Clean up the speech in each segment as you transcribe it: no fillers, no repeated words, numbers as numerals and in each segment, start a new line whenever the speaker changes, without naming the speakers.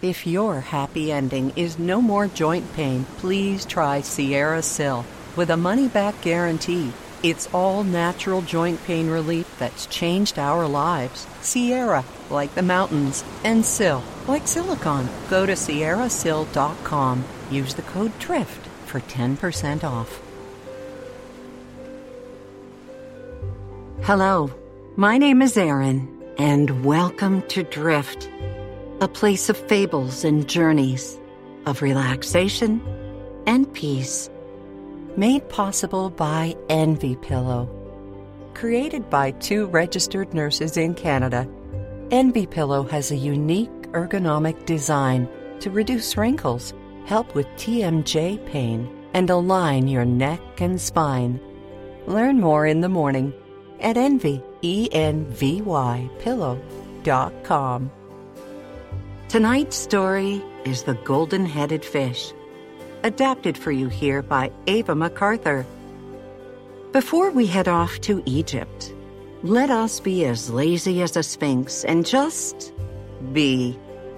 If your happy ending is no more joint pain, please try Sierra Sil. With a money-back guarantee, it's all natural joint pain relief that's changed our lives. Sierra, like the mountains, and Sil, like silicone. Go to sierrasil.com. Use the code DRIFT for 10% off. Hello, my name is Erin, and welcome to Drift, a place of fables and journeys, of relaxation and peace. Made possible by Envy Pillow. Created by 2 registered nurses in Canada, Envy Pillow has a unique ergonomic design to reduce wrinkles, help with TMJ pain, and align your neck and spine. Learn more in the morning at Envy, ENVY, pillow.com. Tonight's story is The Golden-Headed Fish, adapted for you here by Ava MacArthur. Before we head off to Egypt, let us be as lazy as a sphinx and just be.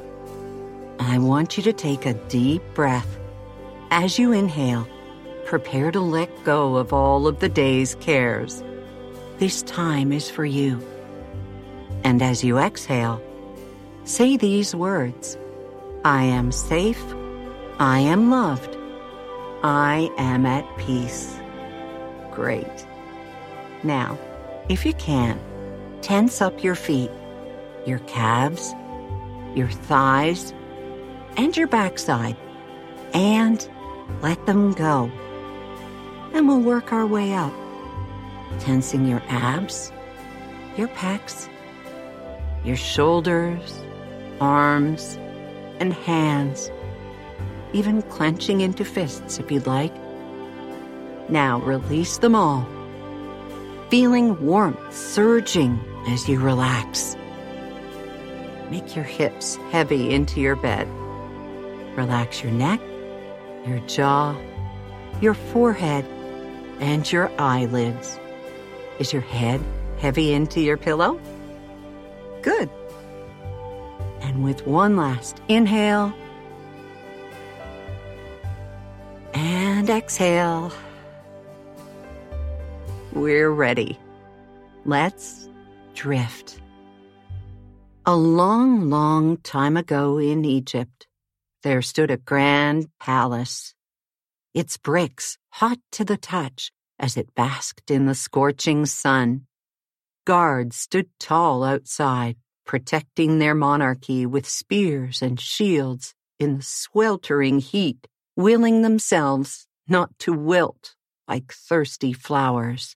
I want you to take a deep breath. As you inhale, prepare to let go of all of the day's cares. This time is for you. And as you exhale, say these words: I am safe, I am loved, I am at peace. Great. Now, if you can, tense up your feet, your calves, your thighs, and your backside, and let them go. And we'll work our way up, tensing your abs, your pecs, your shoulders, arms, and hands, even clenching into fists if you'd like. Now release them all, feeling warmth surging as you relax. Make your hips heavy into your bed. Relax your neck, your jaw, your forehead, and your eyelids. Is your head heavy into your pillow? Good. And with one last inhale and exhale, we're ready. Let's drift. A long, long time ago in Egypt, there stood a grand palace. Its bricks hot to the touch as it basked in the scorching sun. Guards stood tall outside, protecting their monarchy with spears and shields in the sweltering heat, willing themselves not to wilt like thirsty flowers.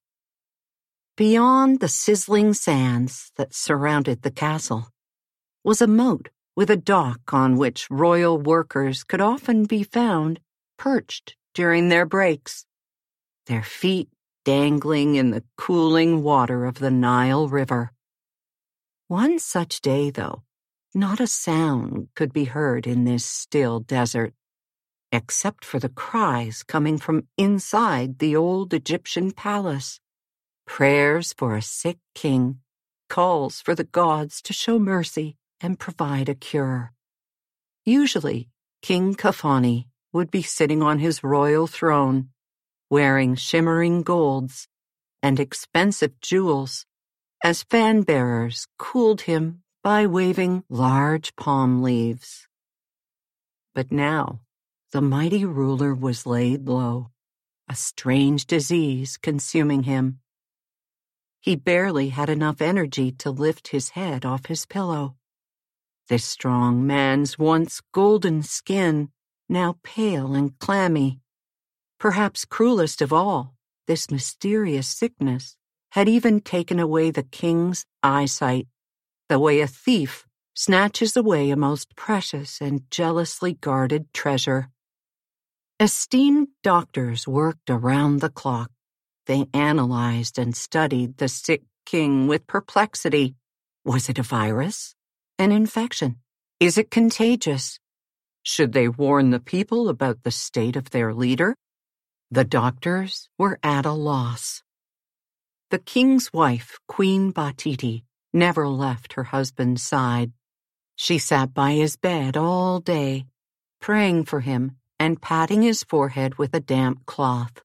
Beyond the sizzling sands that surrounded the castle was a moat with a dock on which royal workers could often be found perched during their breaks, their feet dangling in the cooling water of the Nile River. One such day, though, not a sound could be heard in this still desert, except for the cries coming from inside the old Egyptian palace. Prayers for a sick king, calls for the gods to show mercy and provide a cure. Usually, King Kafani would be sitting on his royal throne, wearing shimmering golds and expensive jewels, as fan-bearers cooled him by waving large palm leaves. But now, the mighty ruler was laid low, a strange disease consuming him. He barely had enough energy to lift his head off his pillow. This strong man's once golden skin, now pale and clammy. Perhaps cruelest of all, this mysterious sickness had even taken away the king's eyesight, the way a thief snatches away a most precious and jealously guarded treasure. Esteemed doctors worked around the clock. They analyzed and studied the sick king with perplexity. Was it a virus? An infection? Is it contagious? Should they warn the people about the state of their leader? The doctors were at a loss. The king's wife, Queen Batiti, never left her husband's side. She sat by his bed all day, praying for him and patting his forehead with a damp cloth.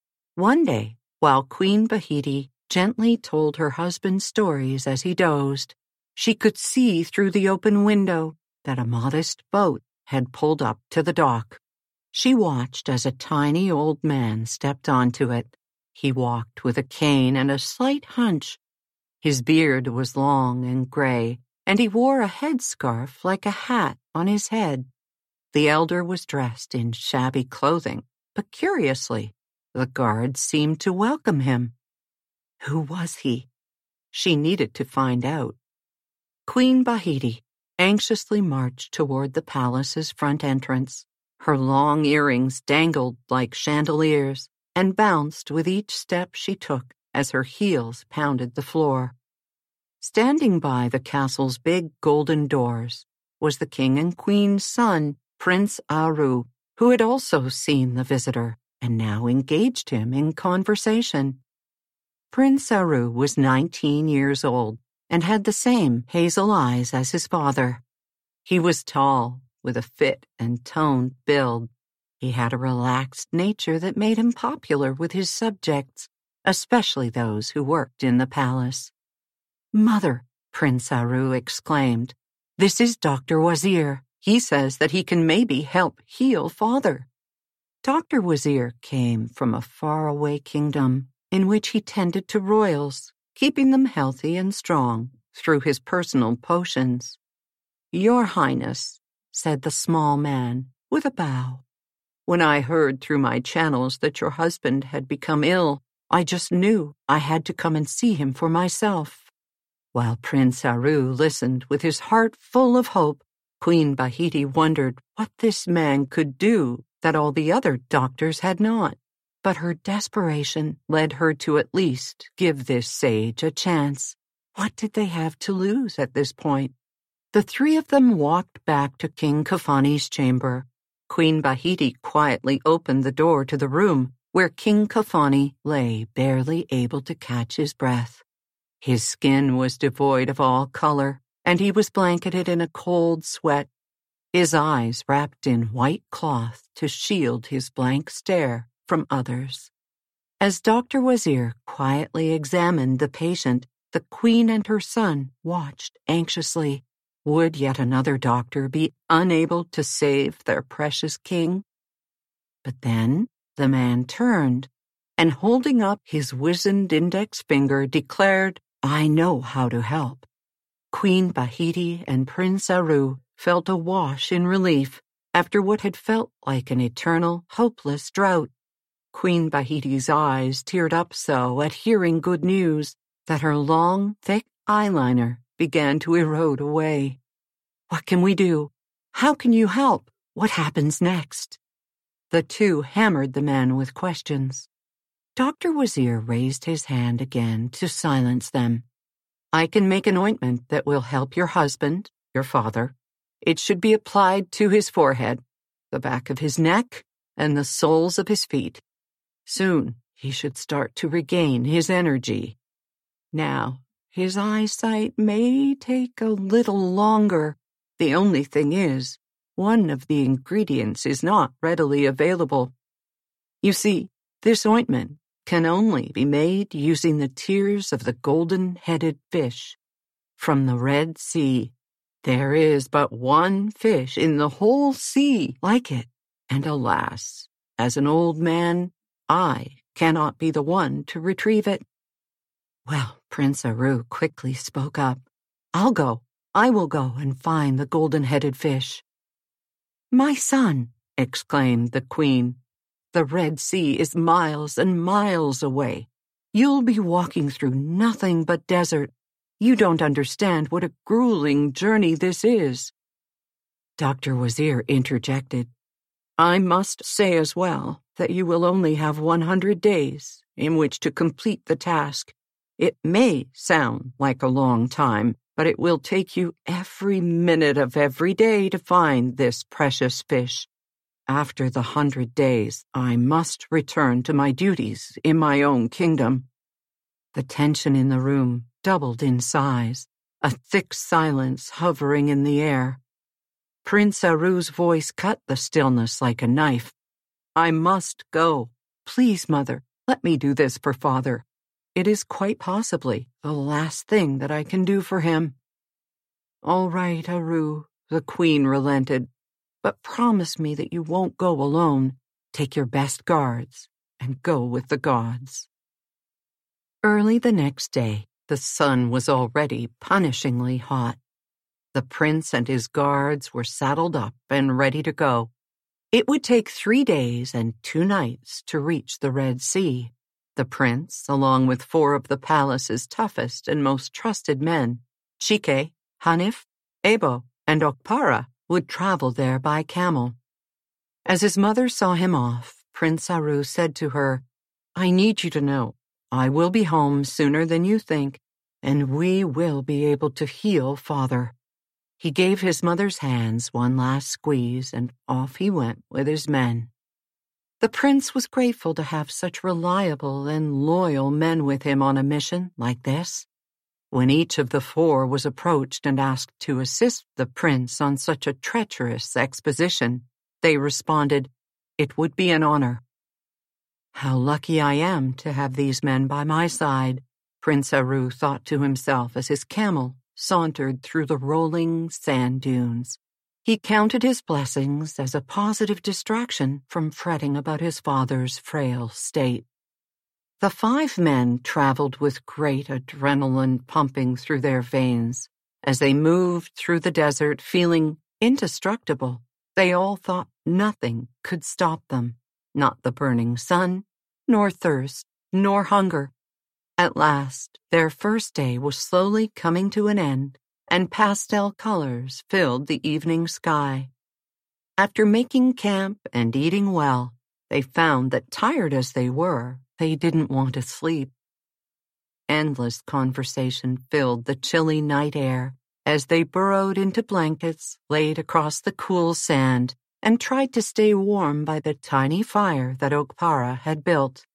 One day, while Queen Bahiti gently told her husband stories as he dozed, she could see through the open window that a modest boat had pulled up to the dock. She watched as a tiny old man stepped onto it. He walked with a cane and a slight hunch. His beard was long and gray, and he wore a headscarf like a hat on his head. The elder was dressed in shabby clothing, but curiously, the guards seemed to welcome him. Who was he? She needed to find out. Queen Bahiti anxiously marched toward the palace's front entrance. Her long earrings dangled like chandeliers and bounced with each step she took as her heels pounded the floor. Standing by the castle's big golden doors was the king and queen's son, Prince Aru, who had also seen the visitor and now engaged him in conversation. Prince Aru was 19 years old and had the same hazel eyes as his father. He was tall, with a fit and toned build. He had a relaxed nature that made him popular with his subjects, especially those who worked in the palace. "Mother," Prince Aru exclaimed, "this is Dr. Wazir. He says that he can maybe help heal father." Dr. Wazir came from a faraway kingdom in which he tended to royals, keeping them healthy and strong through his personal potions. "Your Highness," said the small man with a bow. "When I heard through my channels that your husband had become ill, I just knew I had to come and see him for myself." While Prince Aru listened with his heart full of hope, Queen Bahiti wondered what this man could do that all the other doctors had not. But her desperation led her to at least give this sage a chance. What did they have to lose at this point? The three of them walked back to King Kafani's chamber. Queen Bahiti quietly opened the door to the room where King Kafani lay, barely able to catch his breath. His skin was devoid of all color, and he was blanketed in a cold sweat, his eyes wrapped in white cloth to shield his blank stare from others. As Dr. Wazir quietly examined the patient, the queen and her son watched anxiously. Would yet another doctor be unable to save their precious king? But then the man turned and, holding up his wizened index finger, declared, "I know how to help." Queen Bahiti and Prince Aru felt awash in relief after what had felt like an eternal, hopeless drought. Queen Bahiti's eyes teared up so at hearing good news that her long, thick eyeliner began to erode away. "What can we do? How can you help? What happens next?" The two hammered the man with questions. Dr. Wazir raised his hand again to silence them. "I can make an ointment that will help your husband, your father. It should be applied to his forehead, the back of his neck, and the soles of his feet. Soon he should start to regain his energy. Now, his eyesight may take a little longer. The only thing is, one of the ingredients is not readily available. You see, this ointment can only be made using the tears of the golden-headed fish from the Red Sea. There is but one fish in the whole sea like it, and alas, as an old man, I cannot be the one to retrieve it." Well, Prince Aru quickly spoke up. I will go and find the golden-headed fish." "My son," exclaimed the queen, "the Red Sea is miles and miles away. You'll be walking through nothing but desert. You don't understand what a grueling journey this is." Dr. Wazir interjected, "I must say as well that you will only have 100 days in which to complete the task. It may sound like a long time, but it will take you every minute of every day to find this precious fish. After the 100 days, I must return to my duties in my own kingdom." The tension in the room doubled in size. a thick silence hovering in the air. Prince Aru's voice cut the stillness like a knife. "I must go. Please, Mother, let me do this for Father. It is quite possibly the last thing that I can do for him." "All right, Aru," the Queen relented. "But promise me that you won't go alone. Take your best guards and go with the gods." Early the next day, the sun was already punishingly hot. The prince and his guards were saddled up and ready to go. It would take 3 days and 2 nights to reach the Red Sea. The prince, along with 4 of the palace's toughest and most trusted men, Chike, Hanif, Ebo, and Okpara, would travel there by camel. As his mother saw him off, Prince Aru said to her, "I need you to know, I will be home sooner than you think, and we will be able to heal Father." He gave his mother's hands one last squeeze, and off he went with his men. The prince was grateful to have such reliable and loyal men with him on a mission like this. When each of the 4 was approached and asked to assist the prince on such a treacherous expedition, they responded, "It would be an honor." "How lucky I am to have these men by my side," Prince Aru thought to himself as his camel sauntered through the rolling sand dunes. He counted his blessings as a positive distraction from fretting about his father's frail state. The 5 men traveled with great adrenaline pumping through their veins. As they moved through the desert feeling indestructible, they all thought nothing could stop them, not the burning sun, nor thirst, nor hunger. At last, their first day was slowly coming to an end, and pastel colors filled the evening sky. After making camp and eating well, they found that tired as they were, they didn't want to sleep. Endless conversation filled the chilly night air as they burrowed into blankets laid across the cool sand and tried to stay warm by the tiny fire that Okpara had built.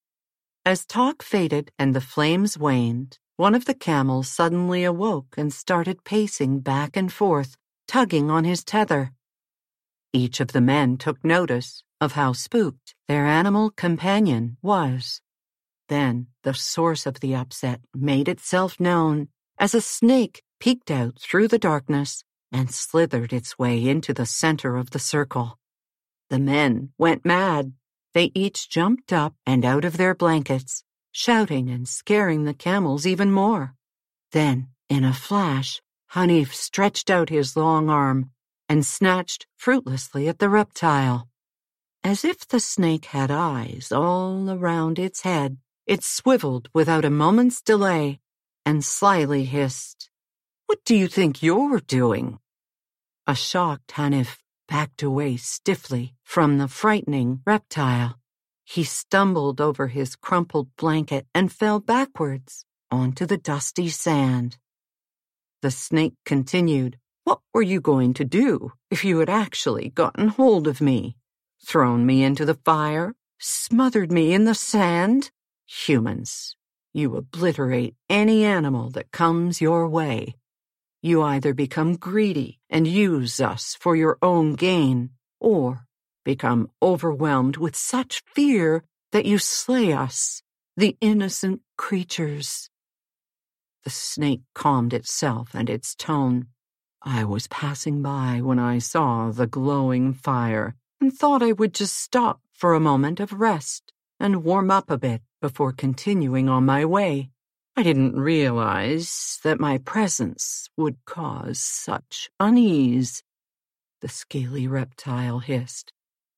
As talk faded and the flames waned, one of the camels suddenly awoke and started pacing back and forth, tugging on his tether. Each of the men took notice of how spooked their animal companion was. Then the source of the upset made itself known as a snake peeked out through the darkness and slithered its way into the center of the circle. The men went mad. They each jumped up and out of their blankets, shouting and scaring the camels even more. Then, in a flash, Hanif stretched out his long arm and snatched fruitlessly at the reptile. As if the snake had eyes all around its head, it swiveled without a moment's delay and slyly hissed, "What do you think you're doing?" A shocked Hanif backed away stiffly from the frightening reptile. He stumbled over his crumpled blanket and fell backwards onto the dusty sand. The snake continued, "What were you going to do if you had actually gotten hold of me? Thrown me into the fire? Smothered me in the sand? Humans, you obliterate any animal that comes your way. You either become greedy and use us for your own gain, or become overwhelmed with such fear that you slay us, the innocent creatures." The snake calmed itself and its tone. "I was passing by when I saw the glowing fire and thought I would just stop for a moment of rest and warm up a bit before continuing on my way. I didn't realize that my presence would cause such unease." The scaly reptile hissed.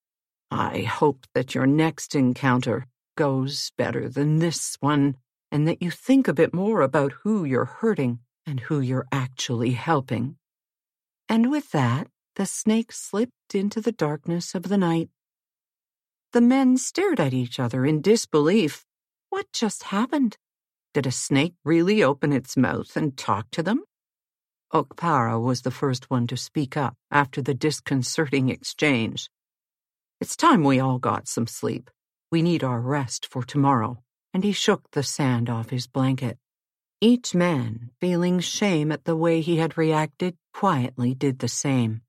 "I hope that your next encounter goes better than this one, and that you think a bit more about who you're hurting and who you're actually helping." And with that, the snake slipped into the darkness of the night. The men stared at each other in disbelief. What just happened? Did a snake really open its mouth and talk to them? Okpara was the first one to speak up after the disconcerting exchange. "It's time we all got some sleep. We need our rest for tomorrow," and he shook the sand off his blanket. Each man, feeling shame at the way he had reacted, quietly did the same.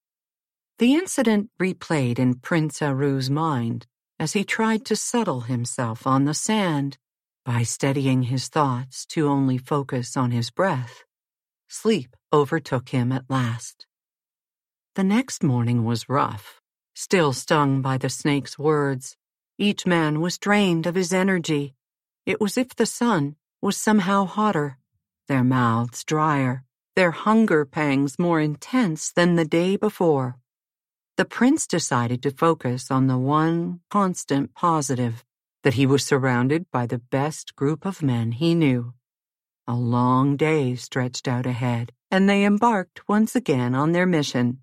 The incident replayed in Prince Aru's mind as he tried to settle himself on the sand by steadying his thoughts to only focus on his breath. Sleep overtook him at last. The next morning was rough. Still stung by the snake's words, each man was drained of his energy. It was as if the sun was somehow hotter, their mouths drier, their hunger pangs more intense than the day before. The prince decided to focus on the one constant positive, that he was surrounded by the best group of men he knew. A long day stretched out ahead, and they embarked once again on their mission.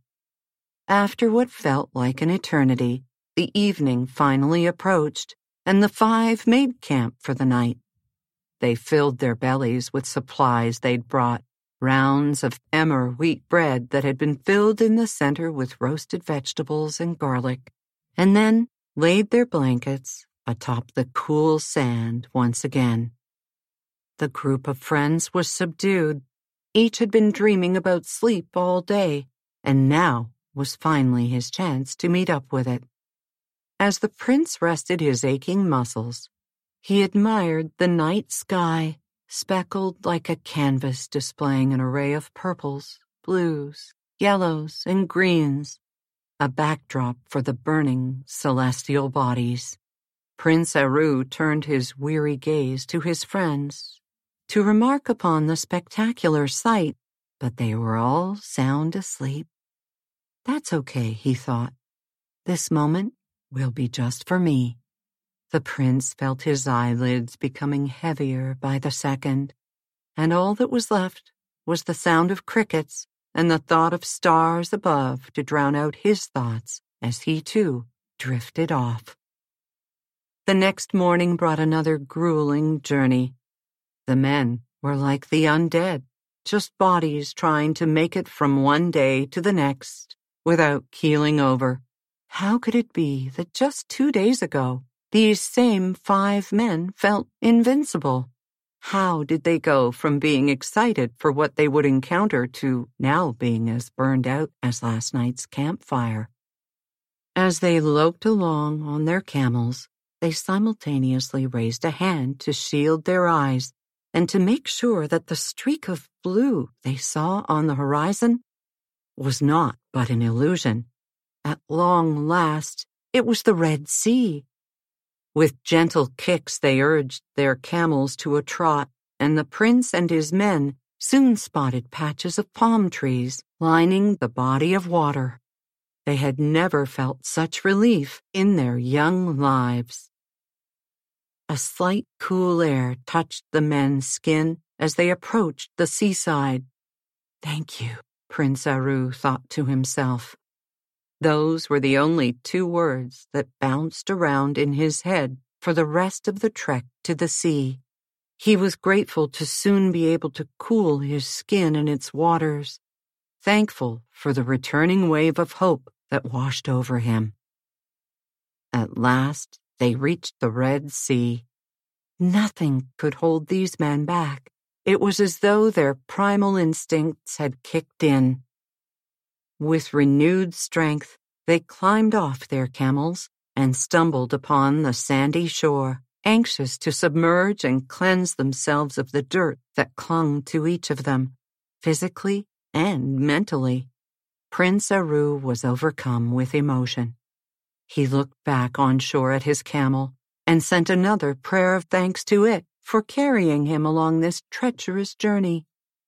After what felt like an eternity, the evening finally approached, and the five made camp for the night. They filled their bellies with supplies they'd brought, rounds of emmer wheat bread that had been filled in the center with roasted vegetables and garlic, and then laid their blankets atop the cool sand once again. The group of friends was subdued. Each had been dreaming about sleep all day, and now was finally his chance to meet up with it. As the prince rested his aching muscles, he admired the night sky, speckled like a canvas displaying an array of purples, blues, yellows, and greens, a backdrop for the burning celestial bodies. Prince Aru turned his weary gaze to his friends to remark upon the spectacular sight, but they were all sound asleep. That's okay, he thought. This moment will be just for me. The prince felt his eyelids becoming heavier by the second, and all that was left was the sound of crickets and the thought of stars above to drown out his thoughts as he too drifted off. The next morning brought another grueling journey. The men were like the undead, just bodies trying to make it from one day to the next without keeling over. How could it be that just 2 days ago, these same 5 men felt invincible? How did they go from being excited for what they would encounter to now being as burned out as last night's campfire? As they loped along on their camels, they simultaneously raised a hand to shield their eyes and to make sure that the streak of blue they saw on the horizon was not but an illusion. At long last, it was the Red Sea. With gentle kicks they urged their camels to a trot, and the prince and his men soon spotted patches of palm trees lining the body of water. They had never felt such relief in their young lives. A slight cool air touched the men's skin as they approached the seaside. Thank you, Prince Aru thought to himself. Those were the only 2 words that bounced around in his head for the rest of the trek to the sea. He was grateful to soon be able to cool his skin in its waters, thankful for the returning wave of hope that washed over him. At last, they reached the Red Sea. Nothing could hold these men back. It was as though their primal instincts had kicked in. With renewed strength, they climbed off their camels and stumbled upon the sandy shore, anxious to submerge and cleanse themselves of the dirt that clung to each of them, physically and mentally. Prince Aru was overcome with emotion. He looked back on shore at his camel and sent another prayer of thanks to it for carrying him along this treacherous journey.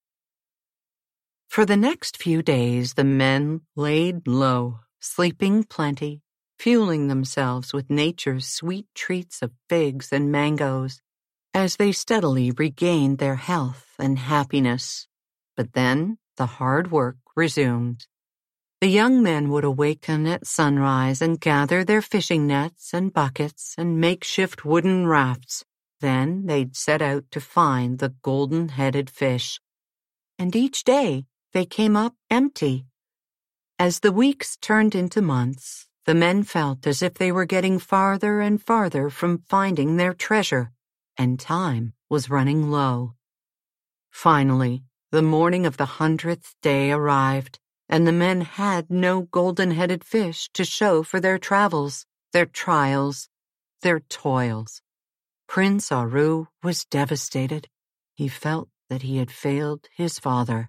For the next few days, the men laid low, sleeping plenty, fueling themselves with nature's sweet treats of figs and mangoes, as they steadily regained their health and happiness. But then the hard work resumed. The young men would awaken at sunrise and gather their fishing nets and buckets and makeshift wooden rafts. Then they'd set out to find the golden-headed fish. And each day they came up empty. As the weeks turned into months, the men felt as if they were getting farther and farther from finding their treasure, and time was running low. Finally, the morning of the 100th day arrived, and the men had no golden-headed fish to show for their travels, their trials, their toils. Prince Aru was devastated. He felt that he had failed his father.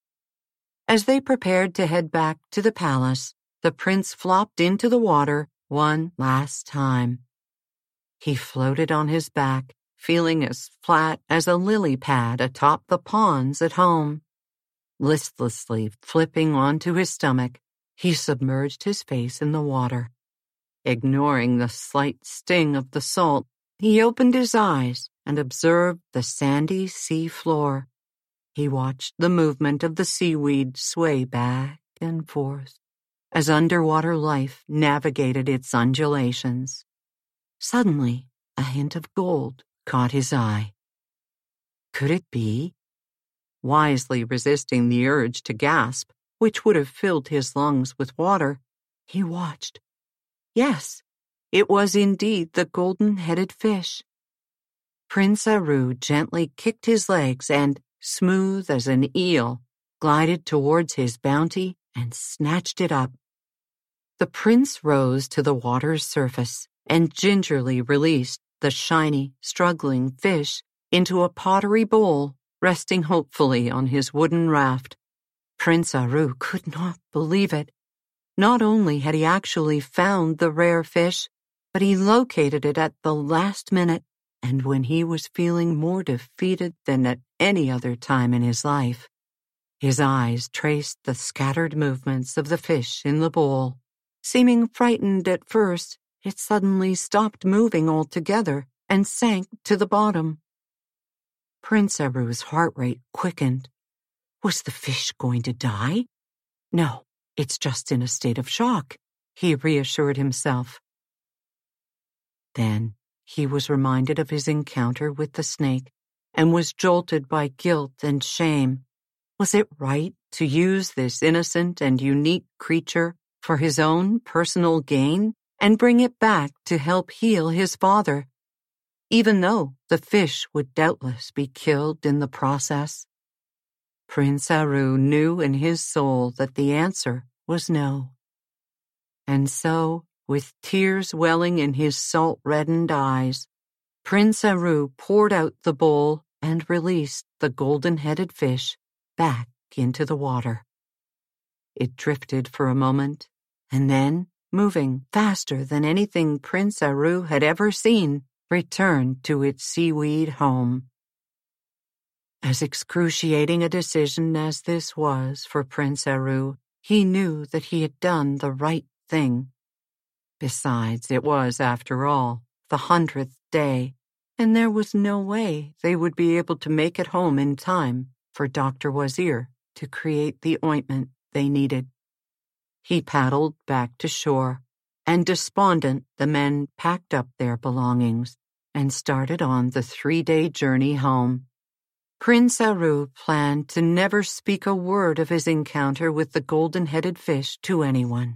As they prepared to head back to the palace, the prince flopped into the water one last time. He floated on his back, feeling as flat as a lily pad atop the ponds at home. Listlessly flipping onto his stomach, he submerged his face in the water. Ignoring the slight sting of the salt, he opened his eyes and observed the sandy sea floor. He watched the movement of the seaweed sway back and forth as underwater life navigated its undulations. Suddenly, a hint of gold caught his eye. Could it be? Wisely resisting the urge to gasp, which would have filled his lungs with water, he watched. Yes, it was indeed the golden-headed fish. Prince Aru gently kicked his legs and, smooth as an eel, glided towards his bounty and snatched it up. The prince rose to the water's surface and gingerly released the shiny, struggling fish into a pottery bowl, resting hopefully on his wooden raft. Prince Aru could not believe it. Not only had he actually found the rare fish, but he located it at the last minute, and when he was feeling more defeated than at any other time in his life. His eyes traced the scattered movements of the fish in the bowl. Seeming frightened at first, it suddenly stopped moving altogether and sank to the bottom. Prince Aru's heart rate quickened. Was the fish going to die? No, it's just in a state of shock, he reassured himself. Then he was reminded of his encounter with the snake and was jolted by guilt and shame. Was it right to use this innocent and unique creature for his own personal gain and bring it back to help heal his father, even though the fish would doubtless be killed in the process? Prince Aru knew in his soul that the answer was no. And so, with tears welling in his salt-reddened eyes, Prince Aru poured out the bowl and released the golden-headed fish back into the water. It drifted for a moment, and then, moving faster than anything Prince Aru had ever seen, returned to its seaweed home. As excruciating a decision as this was for Prince Aru, he knew that he had done the right thing. Besides, it was, after all, the 100th day, and there was no way they would be able to make it home in time for Dr. Wazir to create the ointment they needed. He paddled back to shore, and despondent, the men packed up their belongings and started on the 3-day journey home. Prince Aru planned to never speak a word of his encounter with the golden-headed fish to anyone.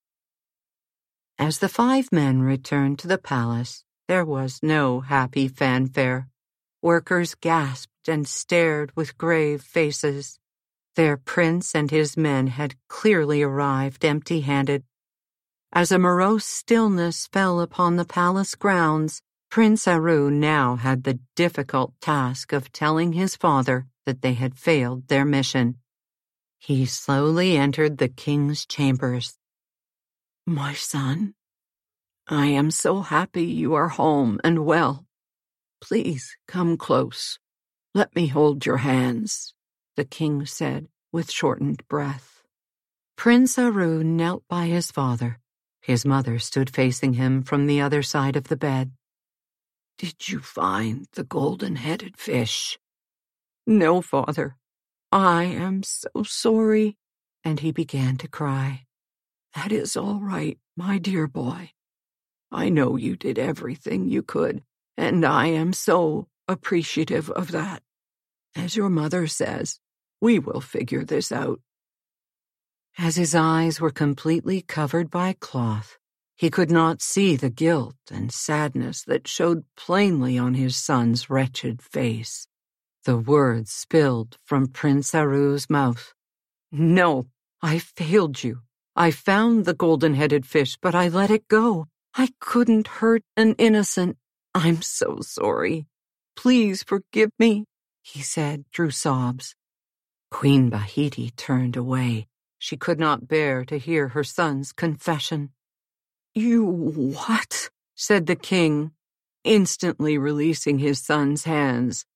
As the 5 men returned to the palace, there was no happy fanfare. Workers gasped and stared with grave faces. Their prince and his men had clearly arrived empty-handed. As a morose stillness fell upon the palace grounds, Prince Aru now had the difficult task of telling his father that they had failed their mission. He slowly entered the king's chambers. "My son, I am so happy you are home and well. Please come close. Let me hold your hands," the king said with shortened breath. Prince Aru knelt by his father. His mother stood facing him from the other side of the bed. "Did you find the golden-headed fish?" "No, father. I am so sorry," and he began to cry. "That is all right, my dear boy. I know you did everything you could, and I am so appreciative of that. As your mother says, we will figure this out." As his eyes were completely covered by cloth, he could not see the guilt and sadness that showed plainly on his son's wretched face. The words spilled from Prince Aru's mouth. "No, I failed you. I found the golden-headed fish, but I let it go. I couldn't hurt an innocent. I'm so sorry. Please forgive me," he said through sobs. Queen Bahiti turned away. She could not bear to hear her son's confession. "You what?" said the king, instantly releasing his son's hands.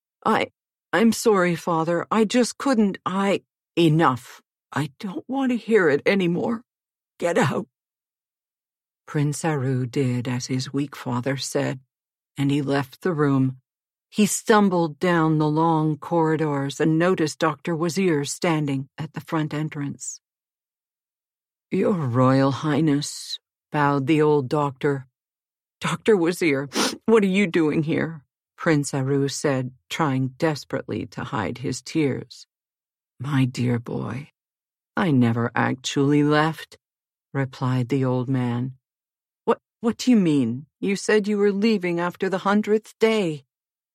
I'm sorry, father. I just couldn't. Enough. I don't want to hear it anymore. Get out." Prince Aru did as his weak father said, and he left the room. He stumbled down the long corridors and noticed Dr. Wazir standing at the front entrance. "Your Royal Highness," bowed the old doctor. "Dr. Wazir, what are you doing here?" Prince Aru said, trying desperately to hide his tears. "My dear boy, I never actually left," replied the old man. What do you mean? You said you were leaving after the 100th day."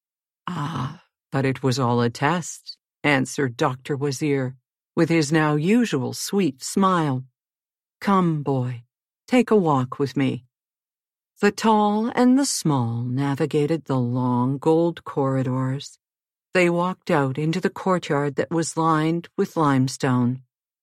"Ah, but it was all a test," answered Dr. Wazir, with his now usual sweet smile. "Come, boy, take a walk with me." The tall and the small navigated the long gold corridors. They walked out into the courtyard that was lined with limestone.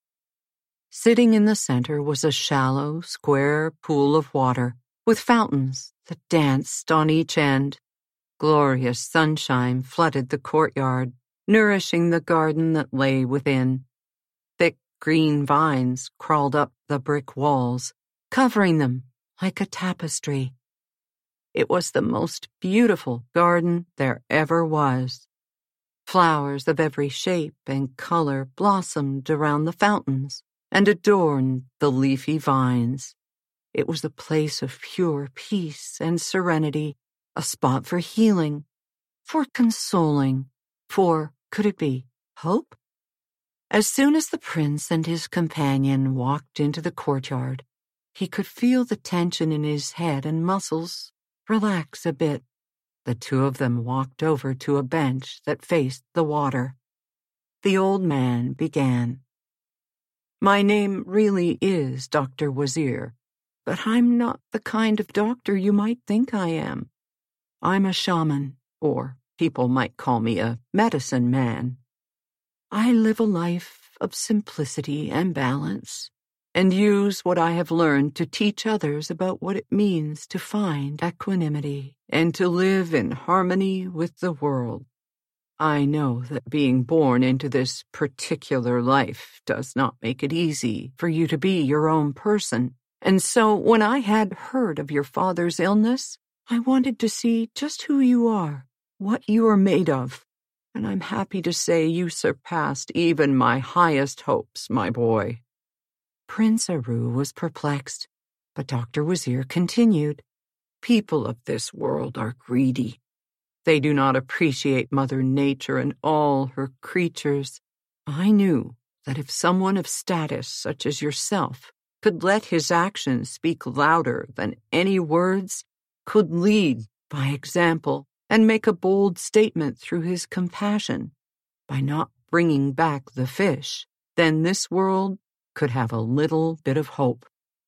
Sitting in the center was a shallow, square pool of water with fountains that danced on each end. Glorious sunshine flooded the courtyard, nourishing the garden that lay within. Thick green vines crawled up the brick walls, covering them like a tapestry. It was the most beautiful garden there ever was. Flowers of every shape and color blossomed around the fountains and adorned the leafy vines. It was a place of pure peace and serenity, a spot for healing, for consoling, for, could it be, hope? As soon as the prince and his companion walked into the courtyard, he could feel the tension in his head and muscles relax a bit. The two of them walked over to a bench that faced the water. The old man began. "My name really is Dr. Wazir, but I'm not the kind of doctor you might think I am. I'm a shaman, or people might call me a medicine man. I live a life of simplicity and balance, and use what I have learned to teach others about what it means to find equanimity and to live in harmony with the world. I know that being born into this particular life does not make it easy for you to be your own person, and so when I had heard of your father's illness, I wanted to see just who you are, what you are made of, and I'm happy to say you surpassed even my highest hopes, my boy." Prince Aru was perplexed, but Dr. Wazir continued. "People of this world are greedy. They do not appreciate Mother Nature and all her creatures. I knew that if someone of status such as yourself could let his actions speak louder than any words, could lead by example, and make a bold statement through his compassion by not bringing back the fish, then this world could have a little bit of hope.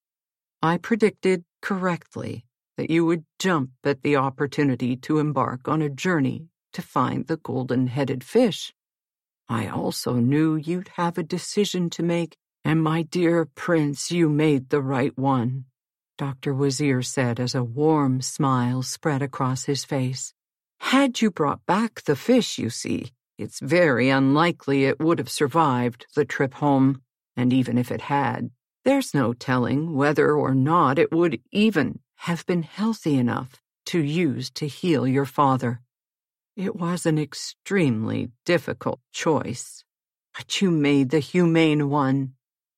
I predicted correctly that you would jump at the opportunity to embark on a journey to find the golden-headed fish. I also knew you'd have a decision to make, and my dear prince, you made the right one," Dr. Wazir said as a warm smile spread across his face. "Had you brought back the fish, you see, it's very unlikely it would have survived the trip home, and even if it had, there's no telling whether or not it would even have been healthy enough to use to heal your father. It was an extremely difficult choice, but you made the humane one."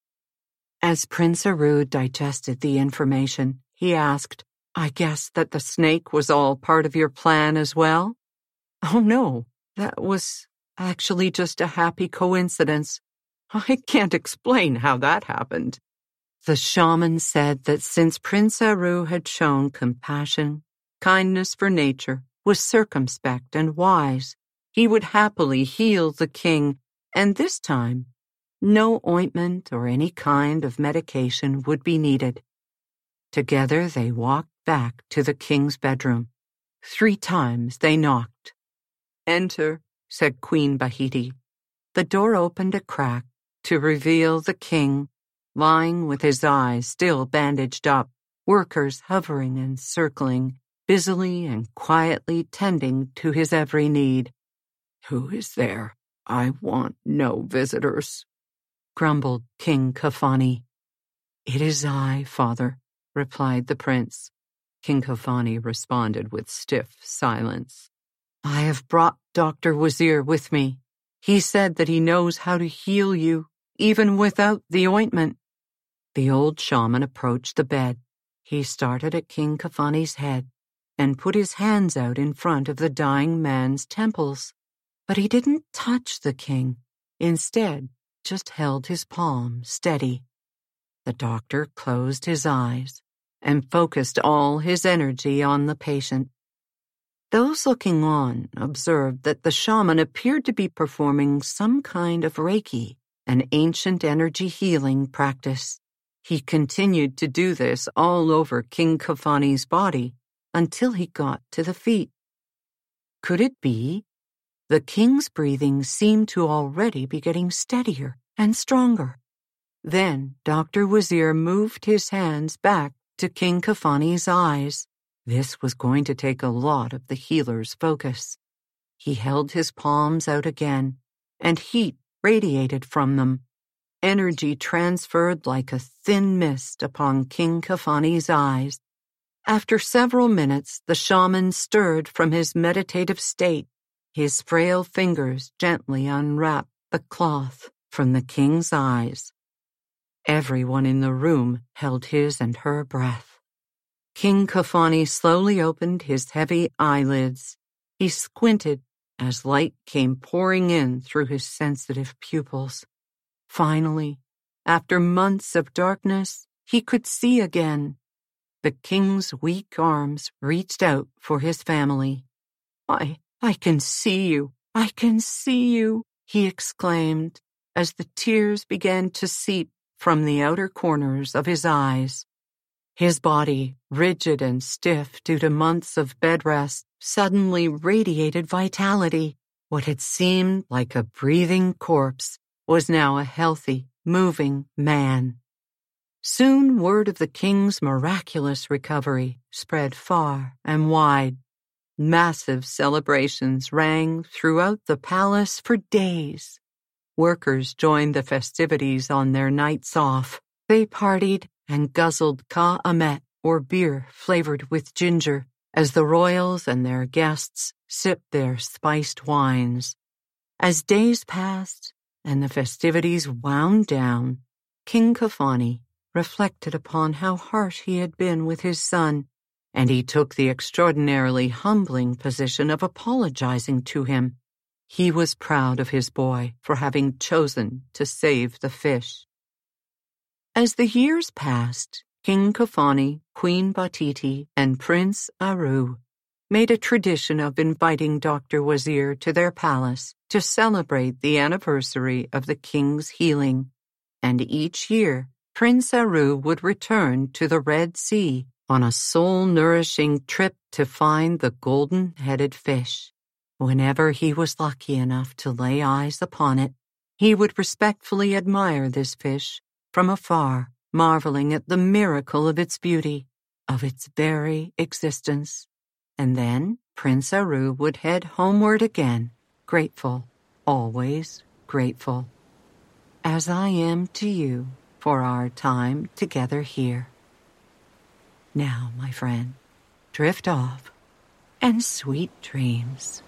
As Prince Aru digested the information, he asked, "I guess that the snake was all part of your plan as well?" "Oh no, that was actually just a happy coincidence. I can't explain how that happened." The shaman said that since Prince Aru had shown compassion, kindness for nature, was circumspect and wise, He would happily heal the king, and this time, no ointment or any kind of medication would be needed. Together they walked back to the king's bedroom. 3 times they knocked. "Enter," said Queen Bahiti. The door opened a crack to reveal the king, lying with his eyes still bandaged up, workers hovering and circling, busily and quietly tending to his every need. "Who is there? I want no visitors," grumbled King Kafani. "It is I, father," replied the prince. King Kafani responded with stiff silence. "I have brought Dr. Wazir with me. He said that he knows how to heal you, even without the ointment." The old shaman approached the bed. He started at King Kafani's head and put his hands out in front of the dying man's temples. But he didn't touch the king. Instead, just held his palm steady. The doctor closed his eyes and focused all his energy on the patient. Those looking on observed that the shaman appeared to be performing some kind of Reiki, an ancient energy healing practice. He continued to do this all over King Kafani's body until he got to the feet. Could it be? The king's breathing seemed to already be getting steadier and stronger. Then Dr. Wazir moved his hands back to King Kafani's eyes. This was going to take a lot of the healer's focus. He held his palms out again, and heat radiated from them. Energy transferred like a thin mist upon King Kafani's eyes. After several minutes, the shaman stirred from his meditative state. His frail fingers gently unwrapped the cloth from the king's eyes. Everyone in the room held his and her breath. King Kafani slowly opened his heavy eyelids. He squinted as light came pouring in through his sensitive pupils. Finally, after months of darkness, he could see again. The king's weak arms reached out for his family. I can see you. I can see you," he exclaimed as the tears began to seep from the outer corners of his eyes. His body, rigid and stiff due to months of bed rest, suddenly radiated vitality. What had seemed like a breathing corpse was now a healthy, moving man. Soon word of the king's miraculous recovery spread far and wide. Massive celebrations rang throughout the palace for days. Workers joined the festivities on their nights off. They partied and guzzled ka-amet, or beer flavored with ginger, as the royals and their guests sipped their spiced wines. As days passed and the festivities wound down, King Kafani reflected upon how harsh he had been with his son, and he took the extraordinarily humbling position of apologizing to him. He was proud of his boy for having chosen to save the fish. As the years passed, King Kafani, Queen Batiti, and Prince Aru made a tradition of inviting Dr. Wazir to their palace to celebrate the anniversary of the king's healing. And each year, Prince Aru would return to the Red Sea on a soul-nourishing trip to find the golden-headed fish. Whenever he was lucky enough to lay eyes upon it, he would respectfully admire this fish from afar, marveling at the miracle of its beauty, of its very existence. And then Prince Aru would head homeward again, grateful, always grateful, as I am to you for our time together here. Now, my friend, drift off, and sweet dreams.